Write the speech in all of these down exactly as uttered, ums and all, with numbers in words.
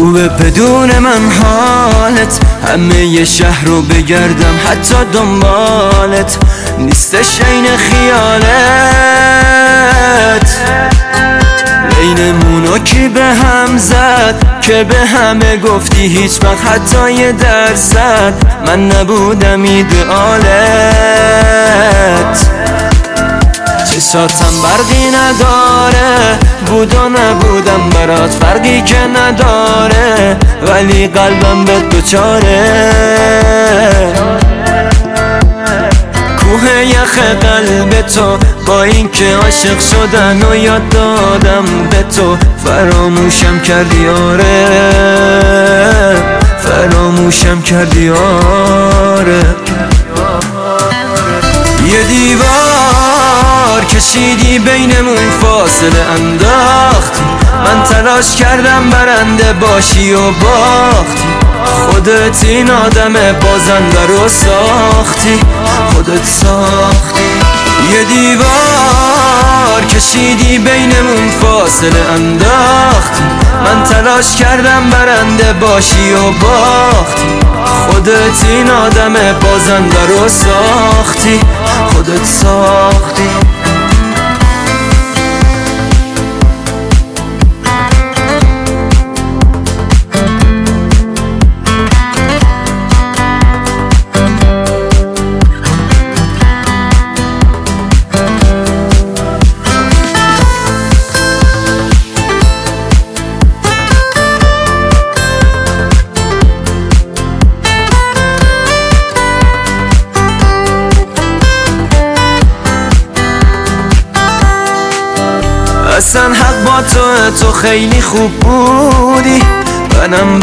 خوبه بدون من حالت، همه ی شهر رو بگردم حتی دنبالت، نیستش عین خیالت. بینمونو کی به هم زد که به همه گفتی هیچ وقت حتی یه درصد من نبودم ایدئالت. چشاتم برقی نداره، بود و نبودم برات فرقی که نداره، ولی قلبم به دوچاره. کوه یخ قلب تو با این که عاشق شدن و یاد دادم به تو، فراموشم کردی آره، فراموشم کردی آره. یه دیوار کشیدی بینمون فاصله انداختی، من تلاش کردم برنده باشی و باختی. خودت این آدم بازنده رو ساختی، خودت ساختی. یه دیوار کشیدی بینمون فاصله انداختی، من تلاش کردم برنده باشی و باختی. خودت این آدم بازنده رو ساختی، خودت ساختی. اصلا حق با تو، تو خیلی خوب بودی منم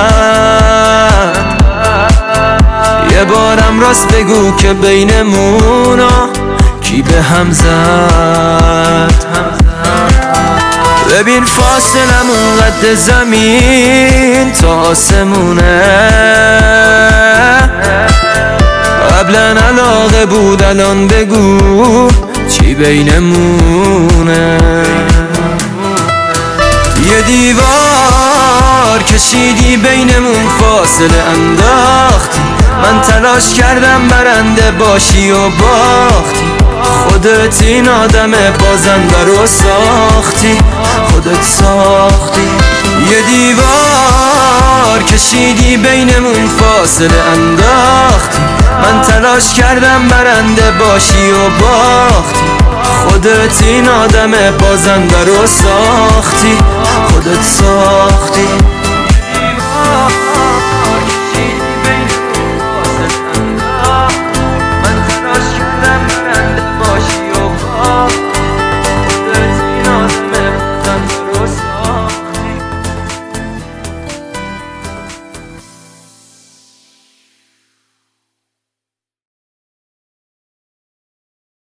بد. یه بارم راست بگو که بینمونا کی به هم زد. ببین فاصلمون قد زمین تا آسمونه، قبلا علاقه بود الان بگو چی بینمونه. یه دیوار کشیدی بینمون فاصله انداختی، من تلاش کردم برنده باشی و باختی. خودت این آدم بازنده رو ساختی، خودت ساختی. یه دیوار کشیدی بینمون فاصله انداختی، من تلاش کردم برنده باشی و باختی. خودت این آدم بازنده رو ساختی، خودت ساختی.